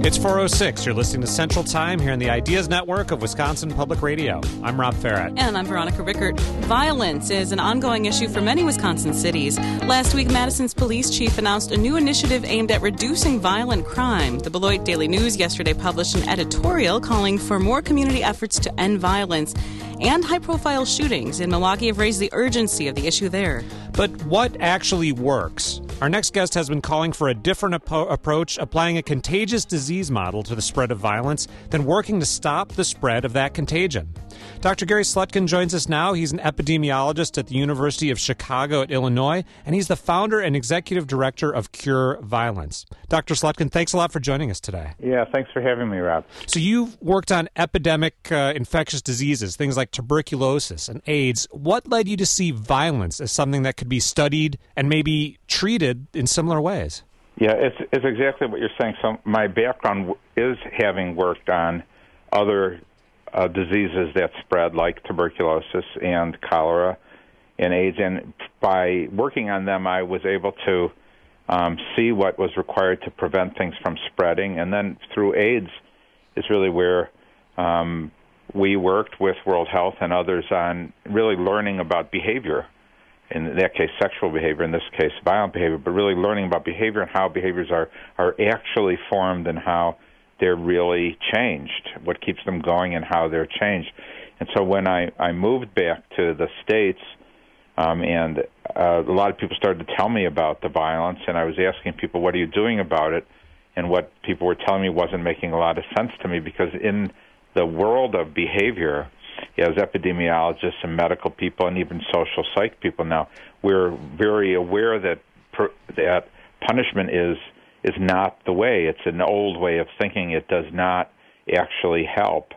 It's 4:06. You're listening to Central Time here on the Ideas Network of Wisconsin Public Radio. I'm Rob Farrett. And I'm Veronica Rickert. Violence is an ongoing issue for many Wisconsin cities. Last week, Madison's police chief announced a new initiative aimed at reducing violent crime. The Beloit Daily News yesterday published an editorial calling for more community efforts to end violence, and high-profile shootings in Milwaukee have raised the urgency of the issue there. But what actually works? Our next guest has been calling for a different approach, applying a contagious disease model to the spread of violence, than working to stop the spread of that contagion. Dr. Gary Slutkin joins us now. He's an epidemiologist at the University of Chicago at Illinois, and he's the founder and executive director of Cure Violence. Dr. Slutkin, thanks a lot for joining us today. Yeah, thanks for having me, Rob. So you've worked on epidemic infectious diseases, things like tuberculosis and AIDS. What led you to see violence as something that could be studied and maybe treated in similar ways? Yeah, it's exactly what you're saying. So my background is having worked on other diseases that spread, like tuberculosis and cholera and AIDS. And by working on them, I was able to see what was required to prevent things from spreading. And then through AIDS is really where we worked with World Health and others on really learning about behavior. In that case, sexual behavior, in this case, violent behavior, but really learning about behavior and how behaviors are actually formed and how they're really changed, what keeps them going and how they're changed. And so when I moved back to the States, and a lot of people started to tell me about the violence, and I was asking people, what are you doing about it? And what people were telling me wasn't making a lot of sense to me, because in the world of behavior, as epidemiologists and medical people and even social psych people now, we're very aware that that punishment is not the way. It's an old way of thinking. It does not actually help.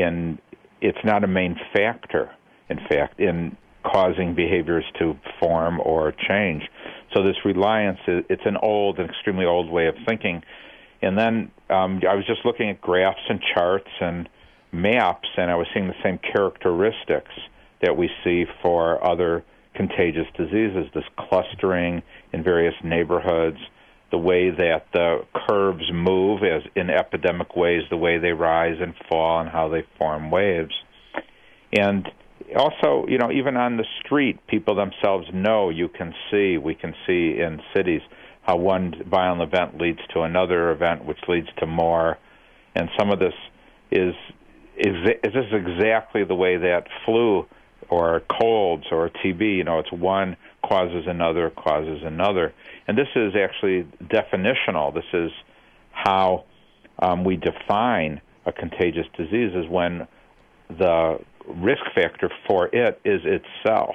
It's not a main factor, in fact, in causing behaviors to form or change. So this reliance, it's an old, an extremely old way of thinking. And then I was just looking at graphs and charts and maps, and I was seeing the same characteristics that we see for other contagious diseases, this clustering in various neighborhoods, the way that the curves move as in epidemic ways, the way they rise and fall and how they form waves. And also, even on the street, people themselves know, we can see in cities how one violent event leads to another event, which leads to more. And some of this is this exactly the way that flu or colds or TB, it's one causes another. And this is actually definitional. This is how we define a contagious disease, is when the risk factor for it is itself,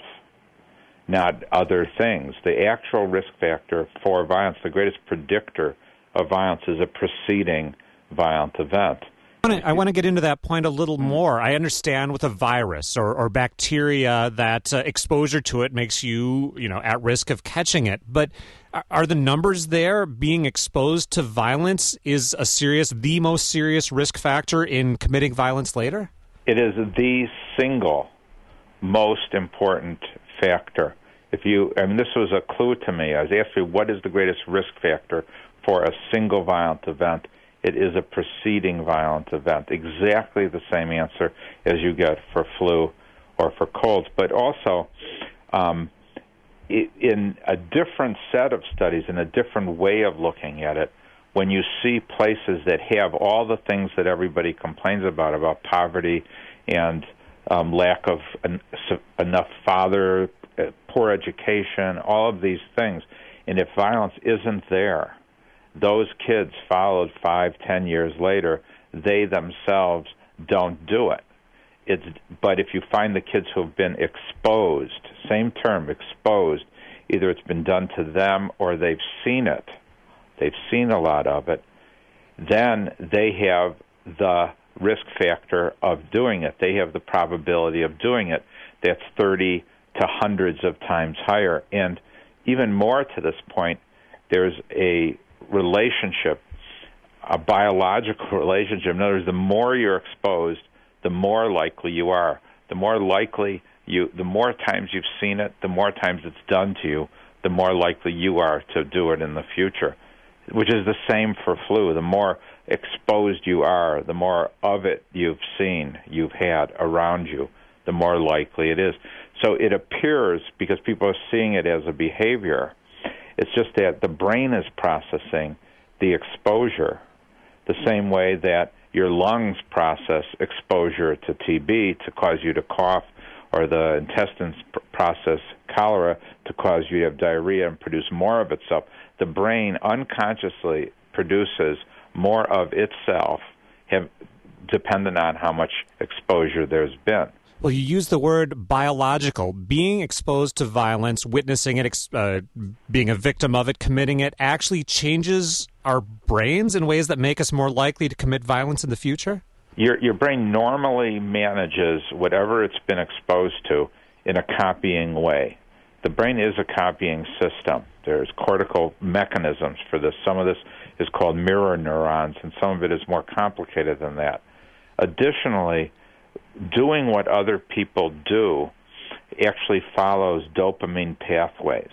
not other things. The actual risk factor for violence, the greatest predictor of violence, is a preceding violent event. I want to get into that point a little more. I understand with a virus or bacteria that exposure to it makes you, at risk of catching it. But are the numbers there? Being exposed to violence is the most serious risk factor in committing violence later? It is the single most important factor. This was a clue to me. I was asking, what is the greatest risk factor for a single violent event? It is a preceding violent event, exactly the same answer as you get for flu or for colds. But also, in a different set of studies, in a different way of looking at it, when you see places that have all the things that everybody complains about poverty and lack of enough poor education, all of these things, and if violence isn't there, those kids followed 5-10 years later, they themselves don't do it. But if you find the kids who have been exposed, same term, exposed, either it's been done to them or they've seen it, they've seen a lot of it, then they have the risk factor of doing it. They have the probability of doing it. That's 30 to hundreds of times higher. And even more to this point, there's a relationship, a biological relationship. In other words, the more you're exposed, the more likely you are. The more times you've seen it, the more times it's done to you, the more likely you are to do it in the future. which is the same for flu. The more exposed you are, the more of it you've seen, you've had around you, the more likely it is. So it appears, because people are seeing it as a behavior, it's just that the brain is processing the exposure the same way that your lungs process exposure to TB to cause you to cough, or the intestines process cholera to cause you to have diarrhea and produce more of itself. The brain unconsciously produces more of itself, dependent on how much exposure there's been. Well, you use the word biological. Being exposed to violence, witnessing it, being a victim of it, committing it, actually changes our brains in ways that make us more likely to commit violence in the future? Your brain normally manages whatever it's been exposed to in a copying way. The brain is a copying system. There's cortical mechanisms for this. Some of this is called mirror neurons, and some of it is more complicated than that. Additionally, doing what other people do actually follows dopamine pathways.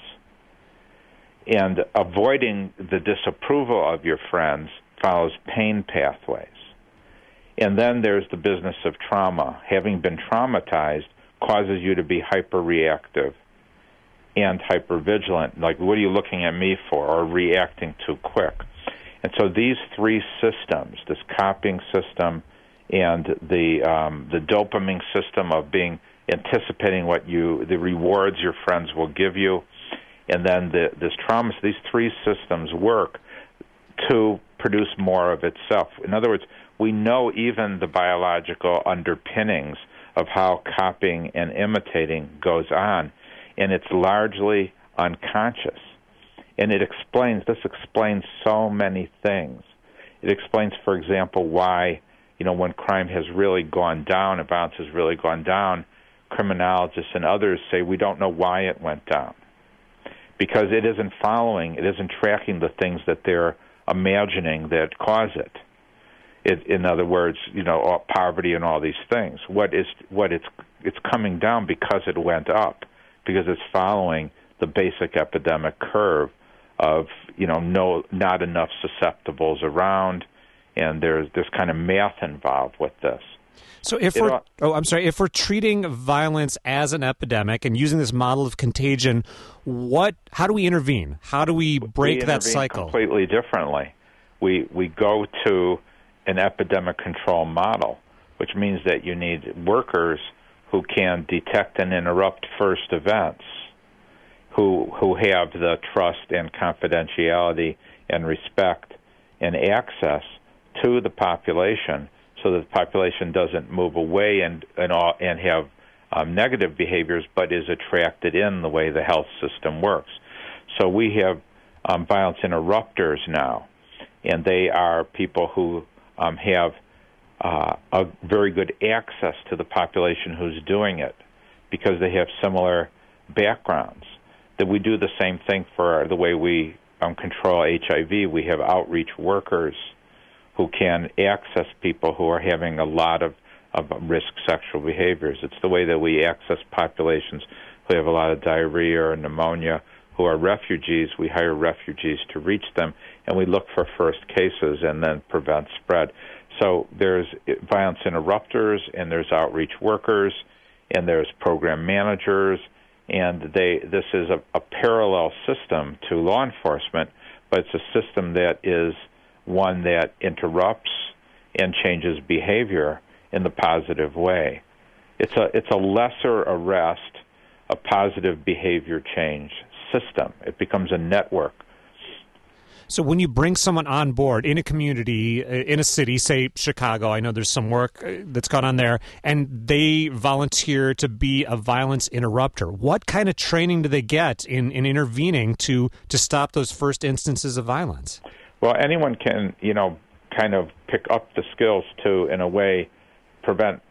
And avoiding the disapproval of your friends follows pain pathways. And then there's the business of trauma. Having been traumatized causes you to be hyperreactive and hypervigilant. Like, what are you looking at me for? Or reacting too quick. And so these three systems, this copying system and the dopamine system of anticipating the rewards your friends will give you, and then this trauma, these three systems work to produce more of itself. In other words, we know even the biological underpinnings of how copying and imitating goes on, and it's largely unconscious. And this explains so many things. It explains, for example, why, when crime has really gone down, and violence has really gone down, criminologists and others say we don't know why it went down. Because it isn't tracking the things that they're imagining that cause it. In other words, poverty and all these things. It's coming down because it went up, because it's following the basic epidemic curve of not enough susceptibles around, and there's kind of math involved with this. So if we're treating violence as an epidemic and using this model of contagion, how do we intervene? How do we break that cycle? Completely differently. We go to an epidemic control model, which means that you need workers who can detect and interrupt first events, who have the trust and confidentiality and respect and access to the population, so that the population doesn't move away and have negative behaviors, but is attracted in the way the health system works. So we have violence interrupters now, and they are people who have a very good access to the population who's doing it, because they have similar backgrounds. That we do the same thing for the way we control HIV. We have outreach workers who can access people who are having a lot of risk sexual behaviors. It's the way that we access populations who have a lot of diarrhea or pneumonia, who are refugees. We hire refugees to reach them, and we look for first cases and then prevent spread. So there's violence interrupters, and there's outreach workers, and there's program managers, and this is a parallel system to law enforcement, but it's a system that is one that interrupts and changes behavior in the positive way. It's a lesser arrest, a positive behavior change system. It becomes a network. So when you bring someone on board in a community, in a city, say Chicago, I know there's some work that's gone on there, and they volunteer to be a violence interrupter, what kind of training do they get in intervening to stop those first instances of violence? Well, anyone can, kind of pick up the skills to, in a way, prevent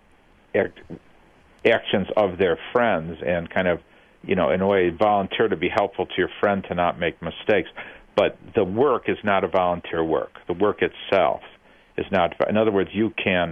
actions of their friends and kind of, in a way, volunteer to be helpful to your friend to not make mistakes. But the work is not a volunteer work. The work itself is not. In other words, you can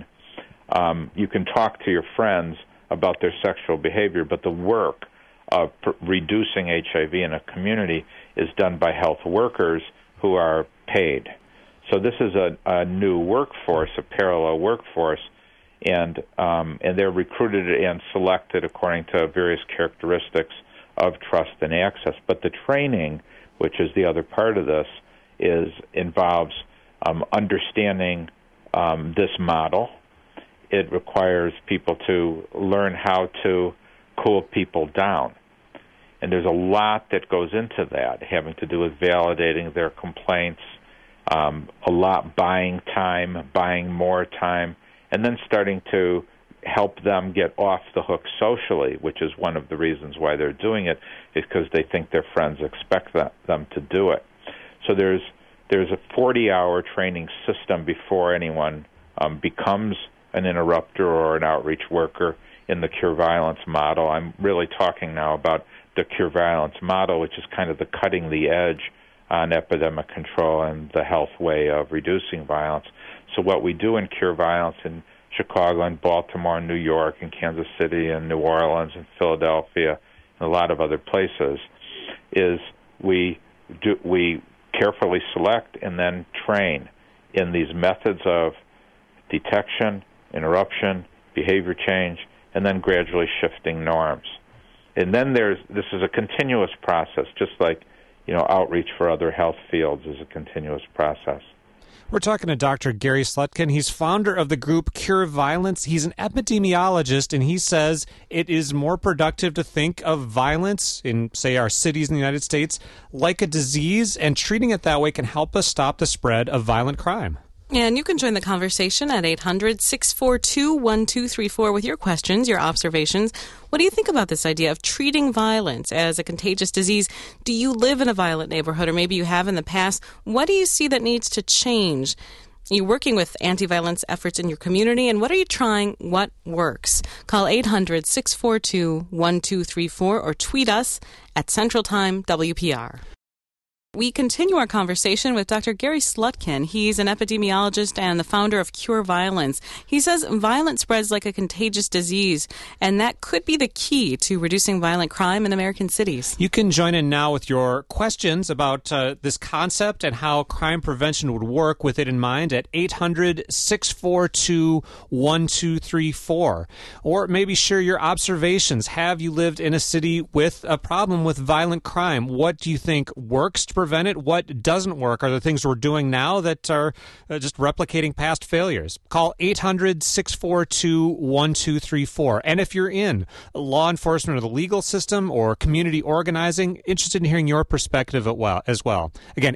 talk to your friends about their sexual behavior, but the work of reducing HIV in a community is done by health workers who are paid. So this is a new workforce, a parallel workforce, and they're recruited and selected according to various characteristics of trust and access. But the training, which is the other part of this, involves understanding this model. It requires people to learn how to cool people down. And there's a lot that goes into that, having to do with validating their complaints, a lot buying time, buying more time, and then starting to help them get off the hook socially, which is one of the reasons why they're doing it, is because they think their friends expect them to do it. So there's a 40-hour training system before anyone becomes an interrupter or an outreach worker in the Cure Violence model. I'm really talking now about the Cure Violence model, which is kind of the cutting the edge on epidemic control and the health way of reducing violence. So what we do in Cure Violence in Chicago and Baltimore and New York and Kansas City and New Orleans and Philadelphia and a lot of other places is we carefully select and then train in these methods of detection, interruption, behavior change, and then gradually shifting norms. And then this is a continuous process, just like outreach for other health fields is a continuous process. We're talking to Dr. Gary Slutkin. He's founder of the group Cure Violence. He's an epidemiologist, and he says it is more productive to think of violence in, say, our cities in the United States like a disease, and treating it that way can help us stop the spread of violent crime. And you can join the conversation at 800-642-1234 with your questions, your observations. What do you think about this idea of treating violence as a contagious disease? Do you live in a violent neighborhood, or maybe you have in the past? What do you see that needs to change? Are you working with anti-violence efforts in your community, and what are you trying? What works? Call 800-642-1234 or tweet us at Central Time WPR. We continue our conversation with Dr. Gary Slutkin. He's an epidemiologist and the founder of Cure Violence. He says violence spreads like a contagious disease, and that could be the key to reducing violent crime in American cities. You can join in now with your questions about this concept and how crime prevention would work with it in mind at 800-642-1234. Or maybe share your observations. Have you lived in a city with a problem with violent crime? What do you think works to prevent it? What doesn't work? Are there things we're doing now that are just replicating past failures? Call 800-642-1234. And if you're in law enforcement or the legal system or community organizing, interested in hearing your perspective as well. Again,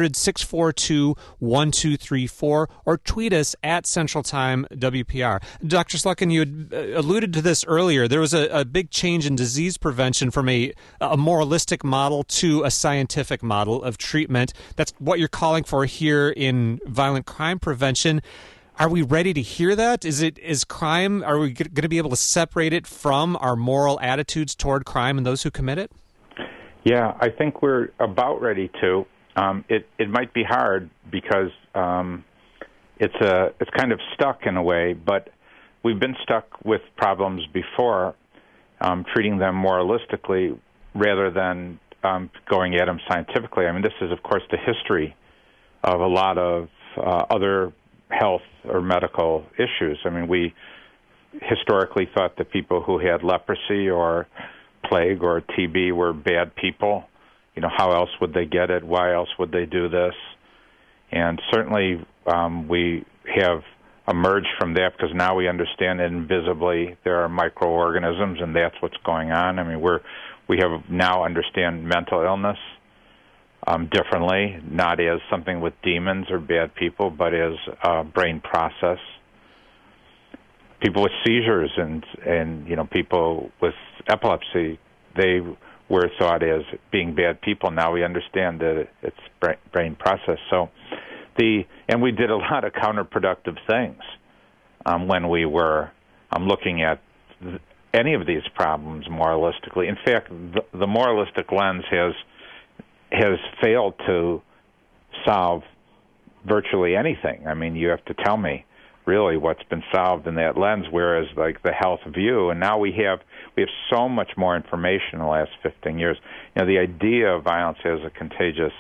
800-642-1234 or tweet us at Central Time WPR. Dr. Slutkin, you had alluded to this earlier. There was a big change in disease prevention from a moralistic model to a scientific model of treatment. That's what you're calling for here in violent crime prevention. Are we ready to hear that? Is crime, are we going to be able to separate it from our moral attitudes toward crime and those who commit it? Yeah, I think we're about ready to. It might be hard because it's kind of stuck in a way, but we've been stuck with problems before, treating them moralistically rather than going at them scientifically. I mean, this is, of course, the history of a lot of other health or medical issues. I mean, we historically thought that people who had leprosy or plague or TB were bad people. How else would they get it? Why else would they do this? And certainly we have emerged from that because now we understand that invisibly there are microorganisms, and that's what's going on. I mean, we have now understand mental illness differently, not as something with demons or bad people, but as a brain process. People with seizures and people with epilepsy, they were thought as being bad people. Now we understand that it's brain process. So and we did a lot of counterproductive things when we were looking at any of these problems moralistically. In fact, the moralistic lens has failed to solve virtually anything. I mean, you have to tell me really what's been solved in that lens, whereas like the health view, and now we have so much more information in the last 15 years. The idea of violence as a contagious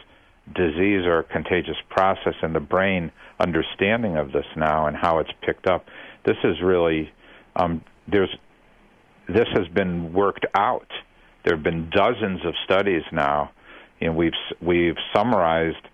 disease or contagious process in the brain understanding of this now and how it's picked up. This is really this has been worked out. There have been dozens of studies now, and we've summarized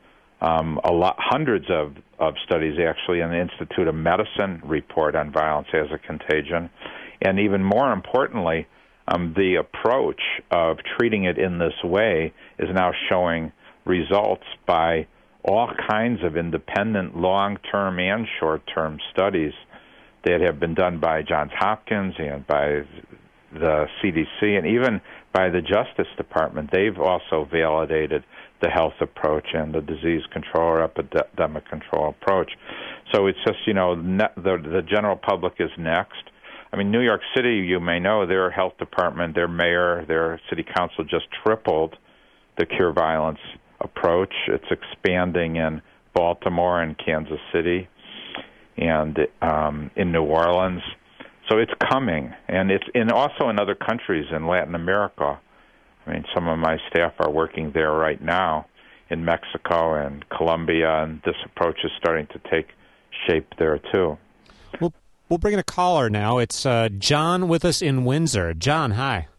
hundreds of studies actually in the Institute of Medicine report on violence as a contagion, and even more importantly, the approach of treating it in this way is now showing results by all kinds of independent long-term and short-term studies that have been done by Johns Hopkins and by the CDC and even by the Justice Department. They've also validated the health approach and the disease control or epidemic control approach. So it's just, the general public is next. I mean, New York City, you may know, their health department, their mayor, their city council just tripled the Cure Violence approach. It's expanding in Baltimore and Kansas City and in New Orleans. So it's coming, and it's also in other countries in Latin America. I mean, some of my staff are working there right now in Mexico and Colombia, and this approach is starting to take shape there too. We'll bring in a caller now. It's John with us in Windsor. John, hi.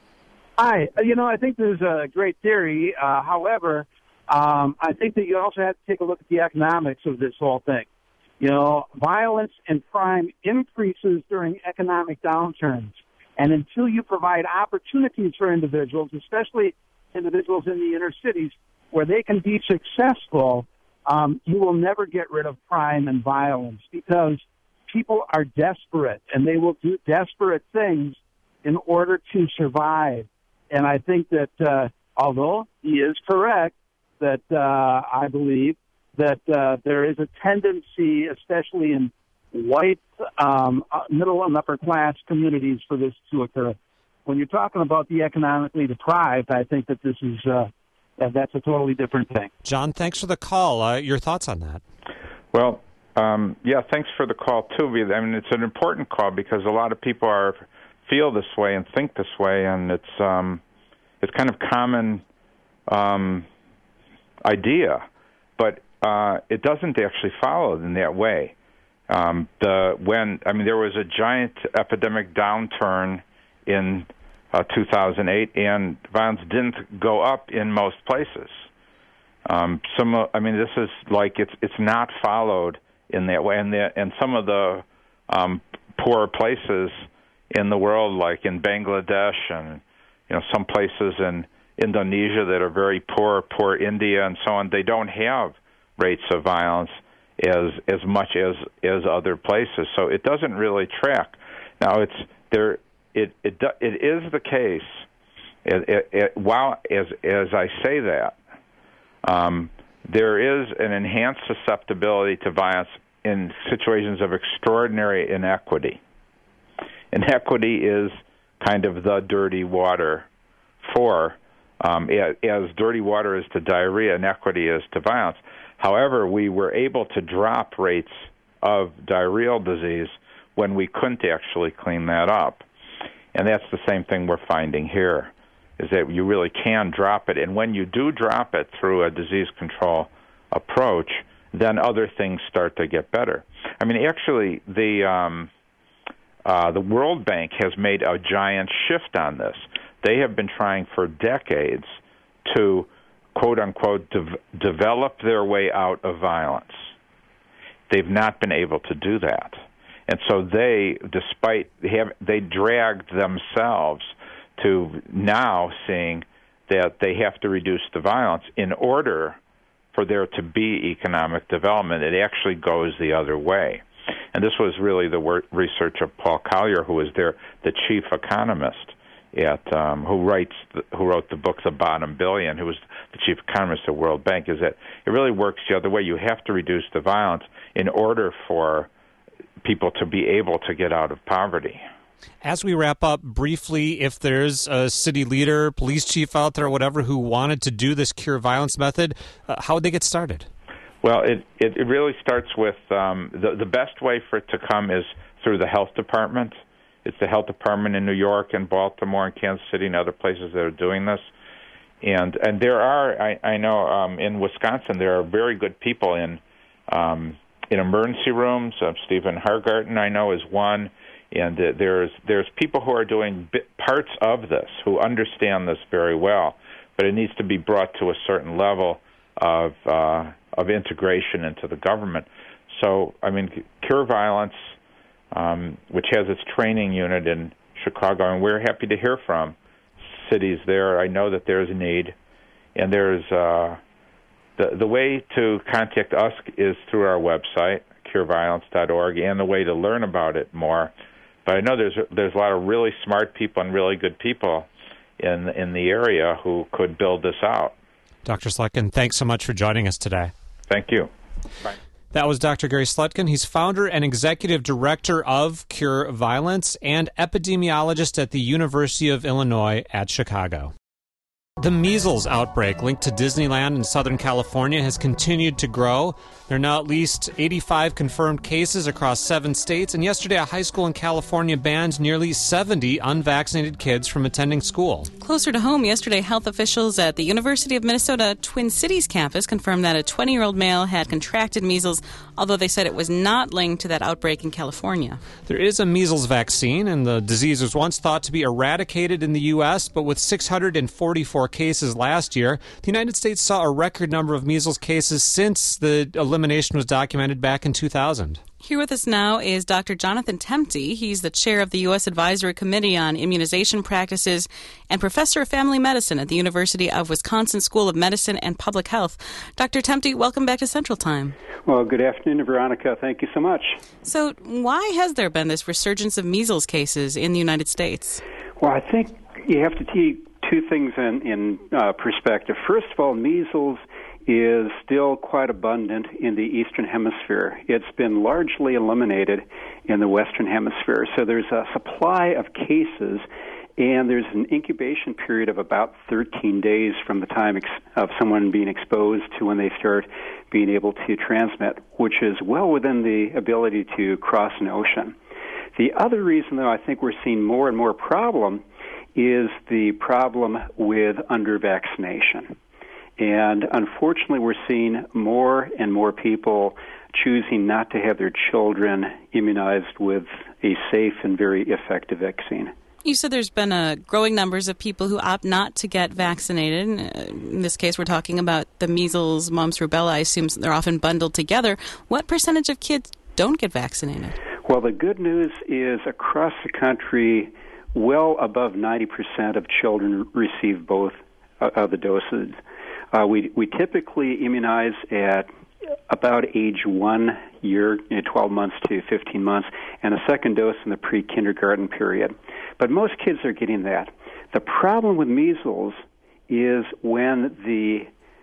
Hi. I think there's a great theory. However, I think that you also have to take a look at the economics of this whole thing. Violence and crime increases during economic downturns. And until you provide opportunities for individuals, especially individuals in the inner cities, where they can be successful, you will never get rid of crime and violence because people are desperate, and they will do desperate things in order to survive. And I think that although he is correct, that I believe that there is a tendency, especially in white middle and upper class communities, for this to occur. When you're talking about the economically deprived, I think that this is that's a totally different thing. John, thanks for the call. Your thoughts on that? Well, thanks for the call too. I mean, it's an important call because a lot of people feel this way and think this way, and it's kind of common idea, but it doesn't actually follow in that way. There was a giant epidemic downturn in 2008, and violence didn't go up in most places. This is like it's not followed in that way, and some of the poor places in the world, like in Bangladesh and some places in Indonesia that are very poor India and so on, they don't have rates of violence as much as other places. So it doesn't really track. Now it is the case. While as I say that, there is an enhanced susceptibility to violence in situations of extraordinary inequity. Inequity is kind of the dirty water for, as dirty water is to diarrhea, inequity is to violence. However, we were able to drop rates of diarrheal disease when we couldn't actually clean that up. And that's the same thing we're finding here, is that you really can drop it. And when you do drop it through a disease control approach, then other things start to get better. I mean, actually, the World Bank has made a giant shift on this. They have been trying for decades to, quote-unquote, develop their way out of violence. They've not been able to do that. And so they dragged themselves to now seeing that they have to reduce the violence in order for there to be economic development. It actually goes the other way. And this was really the research of Paul Collier, who was the chief economist who wrote the book The Bottom Billion, who was the chief economist at World Bank, is that it really works the other way. You have to reduce the violence in order for people to be able to get out of poverty. As we wrap up, briefly, if there's a city leader, police chief out there, whatever, who wanted to do this Cure Violence method, how would they get started? Well, it really starts with the best way for it to come is through the health department. It's the health department in New York and Baltimore and Kansas City and other places that are doing this. And there are, I know in Wisconsin, there are very good people in emergency rooms. Stephen Hargarten, I know, is one. And there's people who are doing parts of this, who understand this very well. But it needs to be brought to a certain level of integration into the government. So, I mean, Cure Violence, which has its training unit in Chicago, and we're happy to hear from cities there. I know that there's a need, and there's the way to contact us is through our website, cureviolence.org, and the way to learn about it more. But I know there's a lot of really smart people and really good people in the area who could build this out. Dr. Slutkin, thanks so much for joining us today. Thank you. Bye. That was Dr. Gary Slutkin. He's founder and executive director of Cure Violence and epidemiologist at the University of Illinois at Chicago. The measles outbreak linked to Disneyland in Southern California has continued to grow. There are now at least 85 confirmed cases across 7 states, and yesterday a high school in California banned nearly 70 unvaccinated kids from attending school. Closer to home, yesterday health officials at the University of Minnesota Twin Cities campus confirmed that a 20-year-old male had contracted measles, although they said it was not linked to that outbreak in California. There is a measles vaccine, and the disease was once thought to be eradicated in the U.S., but with 644 cases last year, the United States saw a record number of measles cases since the elimination was documented back in 2000. Here with us now is Dr. Jonathan Temte. He's the chair of the U.S. Advisory Committee on Immunization Practices and professor of family medicine at the University of Wisconsin School of Medicine and Public Health. Dr. Temte, welcome back to Central Time. Well, good afternoon, Veronica. Thank you so much. So why has there been this resurgence of measles cases in the United States? Well, I think you have to take two things in perspective. First of all, measles is still quite abundant in the Eastern Hemisphere. It's been largely eliminated in the Western Hemisphere. So there's a supply of cases, and there's an incubation period of about 13 days from the time of someone being exposed to when they start being able to transmit, which is well within the ability to cross an ocean. The other reason, though, I think we're seeing more and more problem is the problem with under-vaccination. And unfortunately, we're seeing more and more people choosing not to have their children immunized with a safe and very effective vaccine. You said there's been growing numbers of people who opt not to get vaccinated. In this case, we're talking about the measles, mumps, rubella. I assume they're often bundled together. What percentage of kids don't get vaccinated? Well, the good news is across the country, well above 90% of children receive both of the doses. We typically immunize at about age 1 year, 12 months to 15 months, and a second dose in the pre-kindergarten period. But most kids are getting that. The problem with measles is when the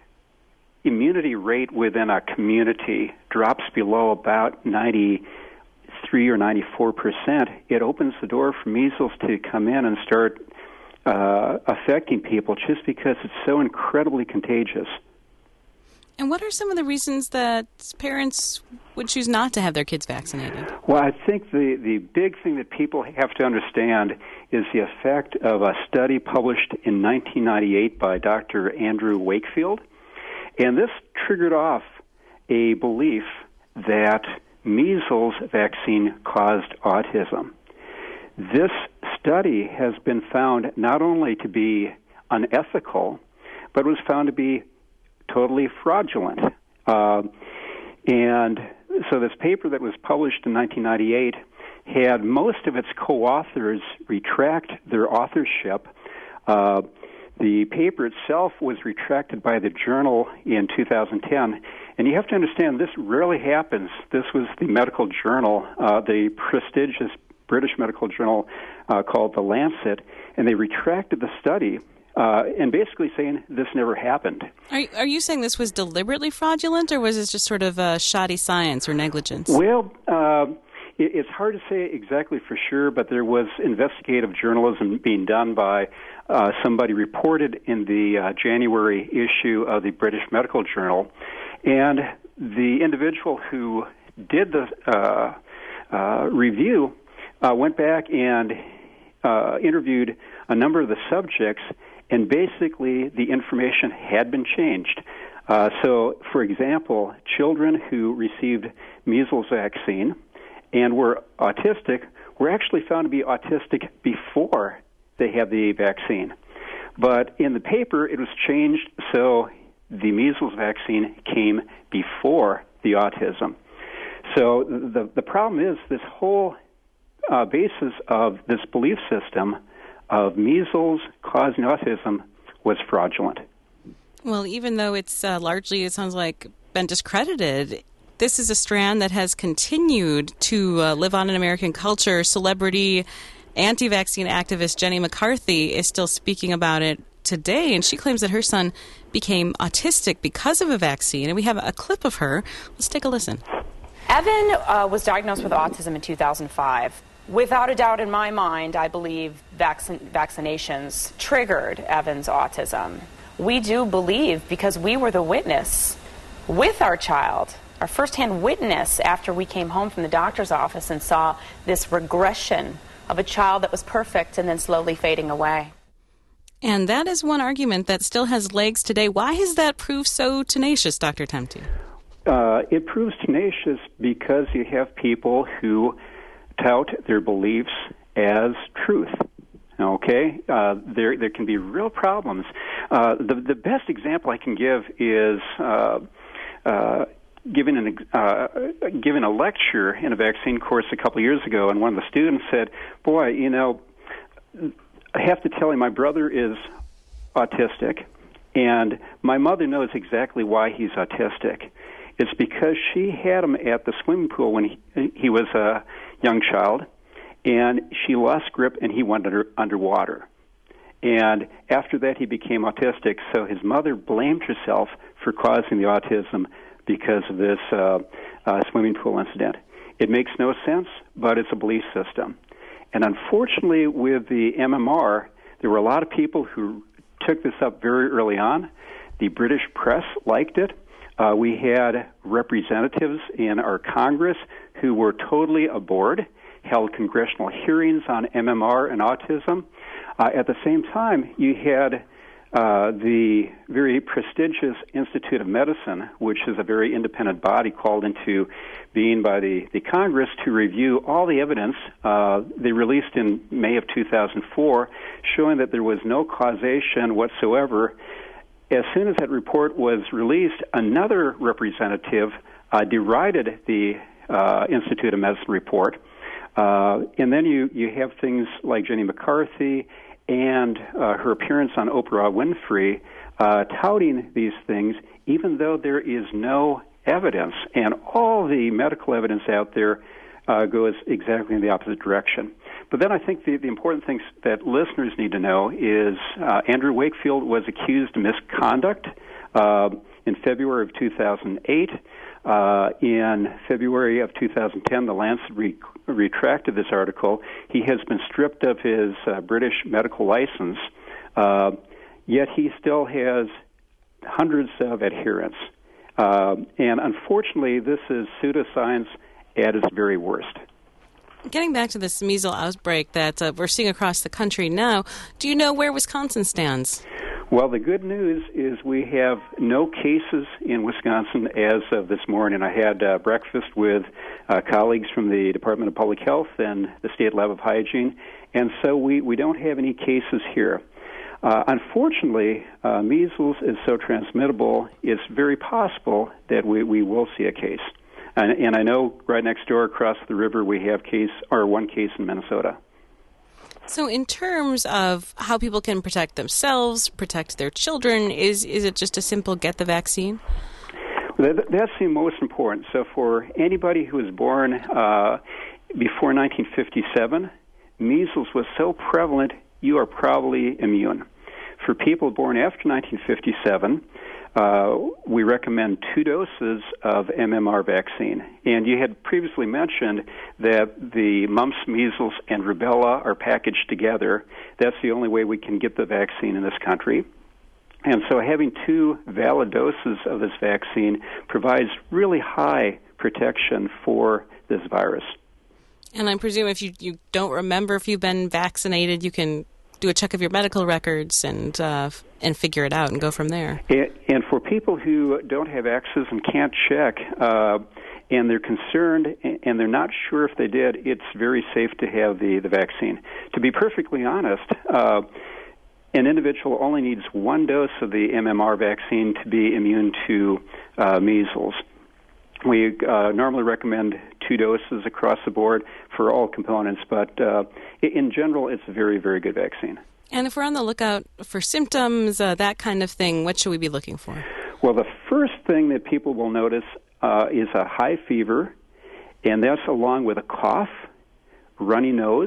immunity rate within a community drops below about 93 or 94%, it opens the door for measles to come in and start affecting people just because it's so incredibly contagious. And what are some of the reasons that parents would choose not to have their kids vaccinated? Well, I think the big thing that people have to understand is the effect of a study published in 1998 by Dr. Andrew Wakefield. And this triggered off a belief that measles vaccine caused autism. This study has been found not only to be unethical, but was found to be totally fraudulent. And so this paper that was published in 1998 had most of its co-authors retract their authorship. The paper itself was retracted by the journal in 2010. And you have to understand, this rarely happens. This was the medical journal, the prestigious British medical journal called The Lancet, and they retracted the study and basically saying this never happened. Are you saying this was deliberately fraudulent, or was this just sort of shoddy science or negligence? Well, it's hard to say exactly for sure, but there was investigative journalism being done by somebody reported in the January issue of the British Medical Journal, and the individual who did the review went back and interviewed a number of the subjects, and basically the information had been changed. So, for example, children who received measles vaccine and were autistic were actually found to be autistic before they had the vaccine. But in the paper, it was changed so the measles vaccine came before the autism. So the problem is this whole basis of this belief system of measles causing autism was fraudulent. Well, even though it's largely, it sounds like, been discredited, this is a strand that has continued to live on in American culture. Celebrity anti-vaccine activist Jenny McCarthy is still speaking about it today, and she claims that her son became autistic because of a vaccine. And we have a clip of her. Let's take a listen. Evan was diagnosed with autism in 2005. Without a doubt in my mind, I believe vaccinations triggered Evan's autism. We do believe, because we were the witness with our child, our firsthand witness after we came home from the doctor's office and saw this regression of a child that was perfect and then slowly fading away. And that is one argument that still has legs today. Why has that proved so tenacious, Dr. Temte? It proves tenacious because you have people who tout their beliefs as truth. Okay? There can be real problems. The best example I can give is giving a lecture in a vaccine course a couple years ago, and one of the students said, boy, you know, I have to tell you, my brother is autistic, and my mother knows exactly why he's autistic. It's because she had him at the swimming pool when he was a young child, and she lost grip and he went underwater. And after that, he became autistic, so his mother blamed herself for causing the autism because of this swimming pool incident. It makes no sense, but it's a belief system. And unfortunately, with the MMR, there were a lot of people who took this up very early on. The British press liked it. We had representatives in our Congress who were totally aboard, held congressional hearings on MMR and autism. At the same time, you had the very prestigious Institute of Medicine, which is a very independent body called into being by the Congress to review all the evidence. They released in May of 2004 showing that there was no causation whatsoever. As soon as that report was released, another representative derided the Institute of Medicine report. And then you have things like Jenny McCarthy and her appearance on Oprah Winfrey touting these things, even though there is no evidence. And all the medical evidence out there goes exactly in the opposite direction. But then I think the important things that listeners need to know is Andrew Wakefield was accused of misconduct in February of 2008. In February of 2010, the Lancet retracted this article. He has been stripped of his British medical license, yet he still has hundreds of adherents. And unfortunately, this is pseudoscience at its very worst. Getting back to this measles outbreak that we're seeing across the country now, do you know where Wisconsin stands? Well, the good news is we have no cases in Wisconsin as of this morning. I had breakfast with colleagues from the Department of Public Health and the State Lab of Hygiene, and so we don't have any cases here. Unfortunately, measles is so transmittable, it's very possible that we will see a case. And I know right next door across the river we have one case in Minnesota. So in terms of how people can protect themselves, protect their children, is it just a simple get the vaccine? That's the most important. So for anybody who was born before 1957, measles was so prevalent, you are probably immune. For people born after 1957, we recommend 2 doses of MMR vaccine. And you had previously mentioned that the mumps, measles, and rubella are packaged together. That's the only way we can get the vaccine in this country. And so having 2 valid doses of this vaccine provides really high protection for this virus. And I presume if you don't remember if you've been vaccinated, you can do a check of your medical records and figure it out and go from there. And for people who don't have access and can't check, and they're concerned and they're not sure if they did, it's very safe to have the vaccine. To be perfectly honest, an individual only needs one dose of the MMR vaccine to be immune to measles. We normally recommend 2 doses across the board for all components, but in general, it's a very, very good vaccine. And if we're on the lookout for symptoms, that kind of thing, what should we be looking for? Well, the first thing that people will notice is a high fever, and that's along with a cough, runny nose,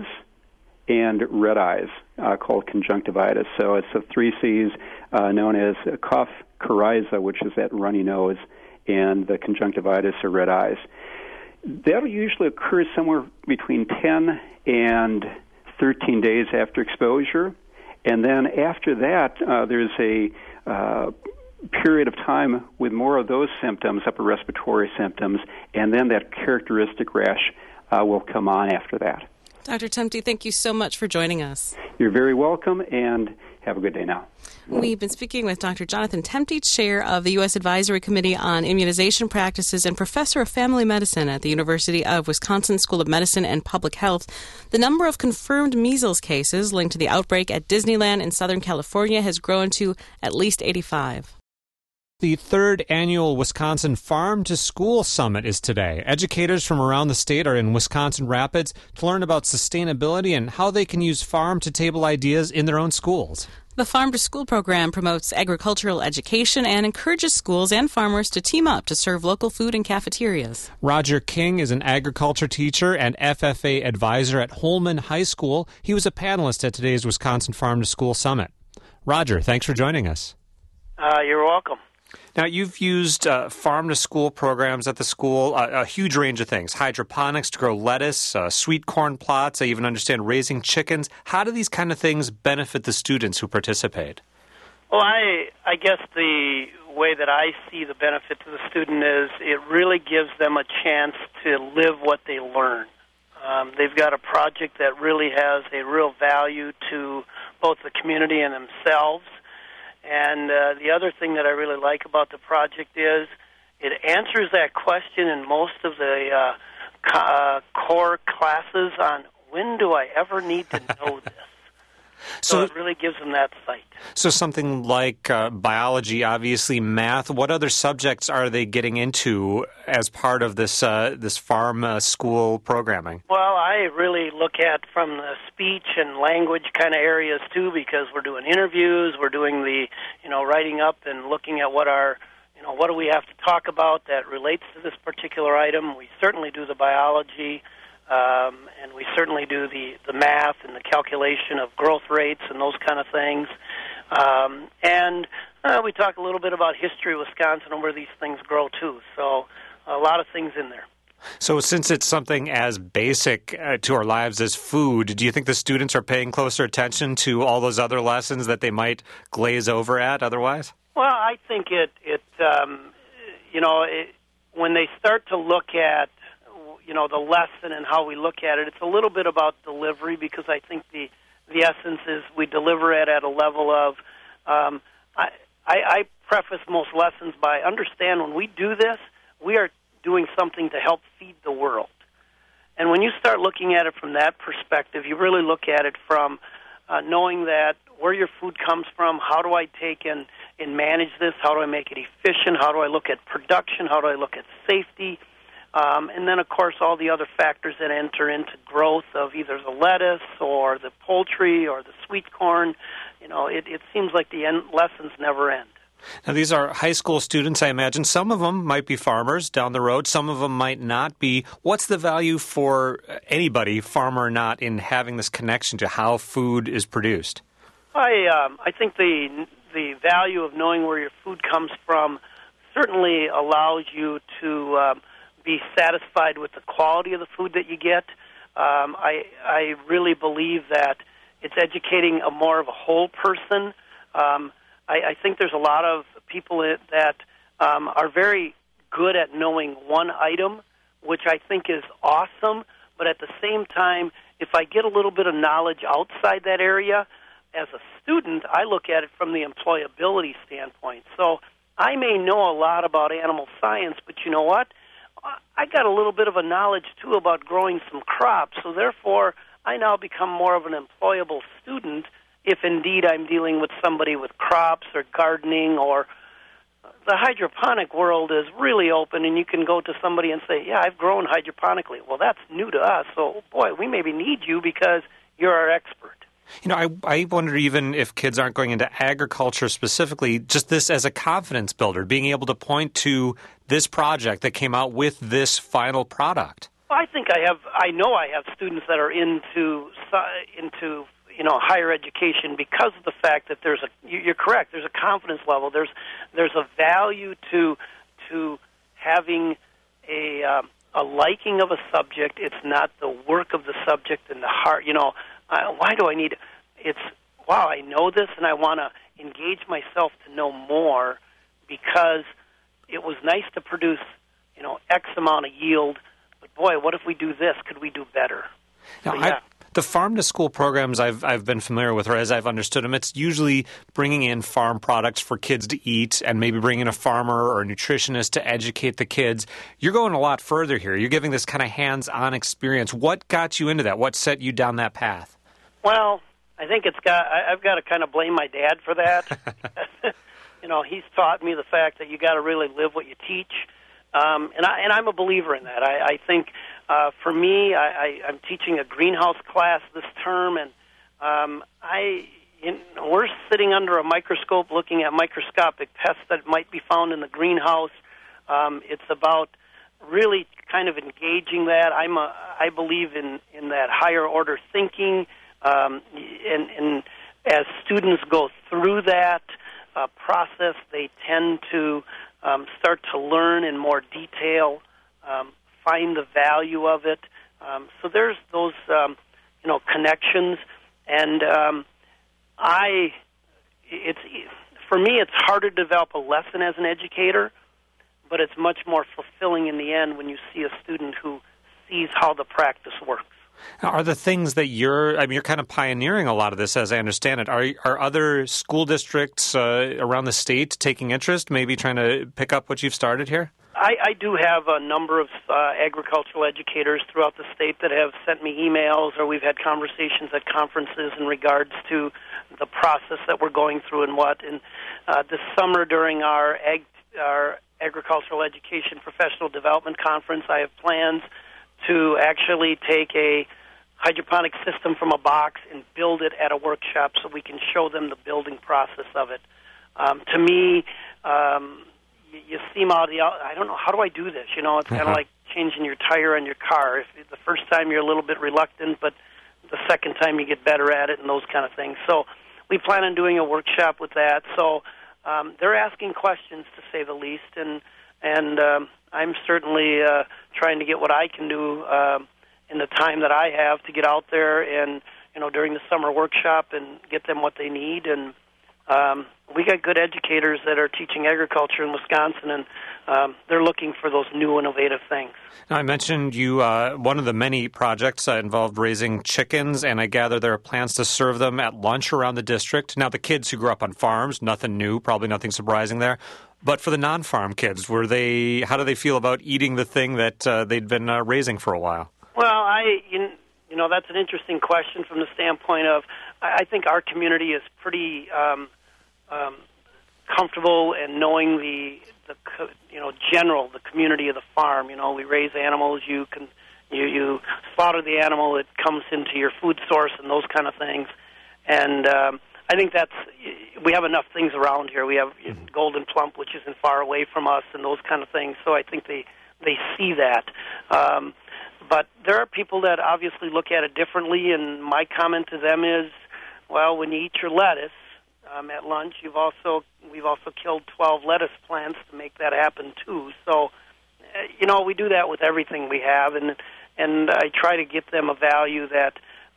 and red eyes, called conjunctivitis. So it's the 3 C's known as cough, coryza, which is that runny nose, and the conjunctivitis or red eyes. That'll usually occur somewhere between 10 and 13 days after exposure. And then after that, there's a period of time with more of those symptoms, upper respiratory symptoms, and then that characteristic rash will come on after that. Dr. Temte, thank you so much for joining us. You're very welcome, and have a good day now. We've been speaking with Dr. Jonathan Temte, chair of the U.S. Advisory Committee on Immunization Practices and professor of family medicine at the University of Wisconsin School of Medicine and Public Health. The number of confirmed measles cases linked to the outbreak at Disneyland in Southern California has grown to at least 85. The 3rd annual Wisconsin Farm to School Summit is today. Educators from around the state are in Wisconsin Rapids to learn about sustainability and how they can use farm-to-table ideas in their own schools. The Farm to School program promotes agricultural education and encourages schools and farmers to team up to serve local food in cafeterias. Roger King is an agriculture teacher and FFA advisor at Holman High School. He was a panelist at today's Wisconsin Farm to School Summit. Roger, thanks for joining us. You're welcome. Now, you've used farm-to-school programs at the school, a huge range of things, hydroponics to grow lettuce, sweet corn plots. I even understand raising chickens. How do these kind of things benefit the students who participate? Well, I guess the way that I see the benefit to the student is it really gives them a chance to live what they learn. They've got a project that really has a real value to both the community and themselves. And the other thing that I really like about the project is it answers that question in most of the core classes on when do I ever need to know this. So it really gives them that sight. So something like biology, obviously math. What other subjects are they getting into as part of this farm school programming? Well, I really look at from the speech and language kind of areas too, because we're doing interviews, we're doing the writing up and looking at what do we have to talk about that relates to this particular item. We certainly do the biology. And we certainly do the math and the calculation of growth rates and those kind of things. And we talk a little bit about history of Wisconsin and where these things grow, too. So a lot of things in there. So since it's something as basic to our lives as food, do you think the students are paying closer attention to all those other lessons that they might glaze over at otherwise? Well, I think when they start to look at the lesson and how we look at it, it's a little bit about delivery, because I think the essence is we deliver it at a level of, I preface most lessons by understand when we do this, we are doing something to help feed the world. And when you start looking at it from that perspective, you really look at it from knowing that where your food comes from, how do I take and manage this, how do I make it efficient, how do I look at production, how do I look at safety, and then, of course, all the other factors that enter into growth of either the lettuce or the poultry or the sweet corn. It seems like the lessons never end. Now, these are high school students, I imagine. Some of them might be farmers down the road. Some of them might not be. What's the value for anybody, farmer or not, in having this connection to how food is produced? I think the value of knowing where your food comes from certainly allows you to be satisfied with the quality of the food that you get. I really believe that it's educating more of a whole person. I think there's a lot of people that are very good at knowing one item, which I think is awesome, but at the same time, if I get a little bit of knowledge outside that area, as a student, I look at it from the employability standpoint. So I may know a lot about animal science, but you know what? I got a little bit of a knowledge, too, about growing some crops. So therefore, I now become more of an employable student if indeed I'm dealing with somebody with crops or gardening, or the hydroponic world is really open, and you can go to somebody and say, yeah, I've grown hydroponically. Well, that's new to us, so, boy, we maybe need you because you're our expert. You know, I wonder even if kids aren't going into agriculture specifically, just this as a confidence builder, being able to point to this project that came out with this final product. Well, I know I have students that are into higher education because of the fact that you're correct, there's a confidence level, there's a value to having a liking of a subject. It's not the work of the subject and the heart, why do I need it? It's, wow, I know this and I want to engage myself to know more because it was nice to produce, X amount of yield, but boy, what if we do this? Could we do better? Now, so, yeah. The farm-to-school programs I've been familiar with, or as I've understood them, it's usually bringing in farm products for kids to eat and maybe bringing a farmer or a nutritionist to educate the kids. You're going a lot further here. You're giving this kind of hands-on experience. What got you into that? What set you down that path? Well, I think I've got to kind of blame my dad for that. He's taught me the fact that you got to really live what you teach, and I'm a believer in that. I think for me, I'm teaching a greenhouse class this term, and we're sitting under a microscope looking at microscopic pests that might be found in the greenhouse. It's about really kind of engaging that. I believe in that higher order thinking. And as students go through that process, they tend to start to learn in more detail, find the value of it. So there's those, connections. And for me, it's harder to develop a lesson as an educator, but it's much more fulfilling in the end when you see a student who sees how the practice works. Are the things that you're kind of pioneering a lot of this, as I understand it. Are other school districts around the state taking interest, maybe trying to pick up what you've started here? I do have a number of agricultural educators throughout the state that have sent me emails, or we've had conversations at conferences in regards to the process that we're going through and what. And this summer during our Agricultural Education Professional Development Conference, I have plans to actually take a hydroponic system from a box and build it at a workshop so we can show them the building process of it. To me, you seem out of I don't know, how do I do this? It's kind of like changing your tire on your car. The first time you're a little bit reluctant, but the second time you get better at it and those kind of things. So we plan on doing a workshop with that. So they're asking questions, to say the least, and I'm certainly trying to get what I can do in the time that I have to get out there and, during the summer workshop and get them what they need. And we got good educators that are teaching agriculture in Wisconsin, and they're looking for those new innovative things. Now, I mentioned you one of the many projects involved raising chickens, and I gather there are plans to serve them at lunch around the district. Now, the kids who grew up on farms, nothing new, probably nothing surprising there. But for the non-farm kids, how do they feel about eating the thing that they'd been raising for a while? Well, that's an interesting question from the standpoint of I think our community is pretty comfortable in knowing the community of the farm. We raise animals. You slaughter the animal, it comes into your food source and those kind of things. And I think we have enough things around here. We have Golden Plump, which isn't far away from us, and those kind of things. So I think they see that. But there are people that obviously look at it differently, and my comment to them is, well, when you eat your lettuce at lunch, we've also killed 12 lettuce plants to make that happen too. So, we do that with everything we have, and I try to get them a value that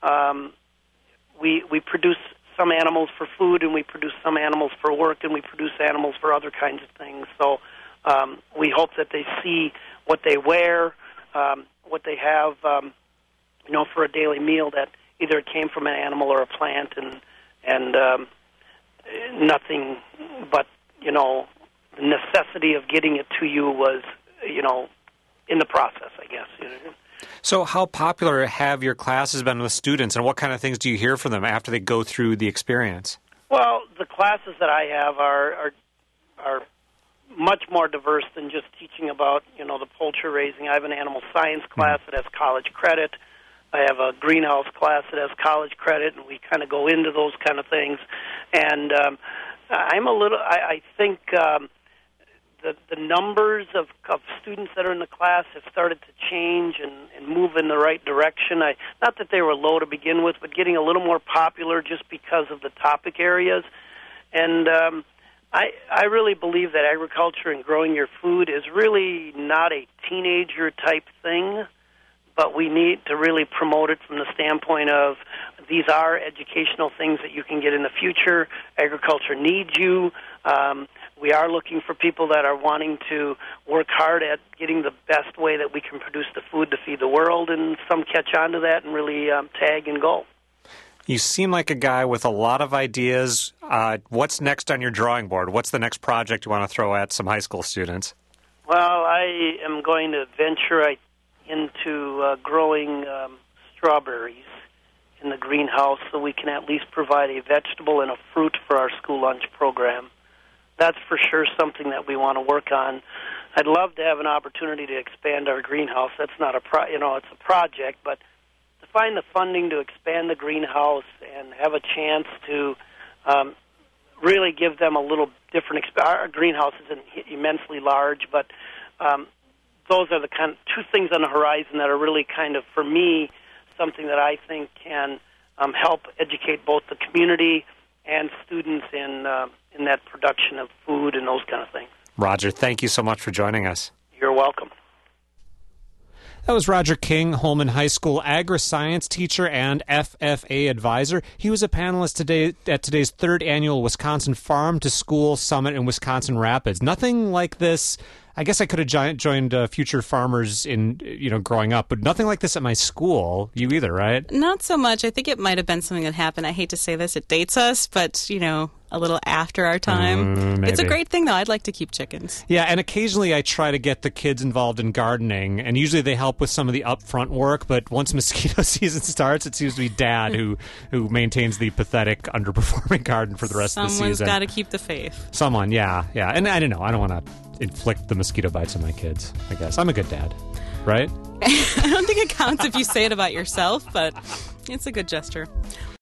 we produce some animals for food, and we produce some animals for work, and we produce animals for other kinds of things. So we hope that they see what they wear, what they have, for a daily meal, that either it came from an animal or a plant, and and nothing but, the necessity of getting it to you was, in the process, I guess. So how popular have your classes been with students, and what kind of things do you hear from them after they go through the experience? Well, the classes that I have are much more diverse than just teaching about, the poultry raising. I have an animal science class that has college credit. I have a greenhouse class that has college credit, and we kind of go into those kind of things. And I think the numbers of students that are in the class have started to change and move in the right direction. Not that they were low to begin with, but getting a little more popular just because of the topic areas. And I really believe that agriculture and growing your food is really not a teenager-type thing, but we need to really promote it from the standpoint of these are educational things that you can get in the future. Agriculture needs you. We are looking for people that are wanting to work hard at getting the best way that we can produce the food to feed the world, and some catch on to that and really tag and go. You seem like a guy with a lot of ideas. What's next on your drawing board? What's the next project you want to throw at some high school students? Well, I am going to venture into growing strawberries in the greenhouse so we can at least provide a vegetable and a fruit for our school lunch program. That's for sure something that we want to work on. I'd love to have an opportunity to expand our greenhouse. That's not it's a project, but to find the funding to expand the greenhouse and have a chance to really give them a little different our greenhouse isn't immensely large, but those are the kind of two things on the horizon that are really kind of, for me, something that I think can help educate both the community and students in that production of food and those kind of things. Roger, thank you so much for joining us. You're welcome. That was Roger King, Holman High School agri-science teacher and FFA advisor. He was a panelist today at today's third annual Wisconsin Farm to School Summit in Wisconsin Rapids. Nothing like this. I guess I could have joined Future Farmers in, growing up, but nothing like this at my school. You either, right? Not so much. I think it might have been something that happened. I hate to say this, it dates us, but, a little after our time. It's a great thing, though. I'd like to keep chickens. Yeah, and occasionally I try to get the kids involved in gardening, and usually they help with some of the upfront work, but once mosquito season starts, it seems to be Dad who maintains the pathetic, underperforming garden for the rest of the season. Someone's got to keep the faith. Someone, yeah. And I don't know. I don't want to inflict the mosquito bites on my kids, I guess. I'm a good dad, right? I don't think it counts if you say it about yourself, but it's a good gesture.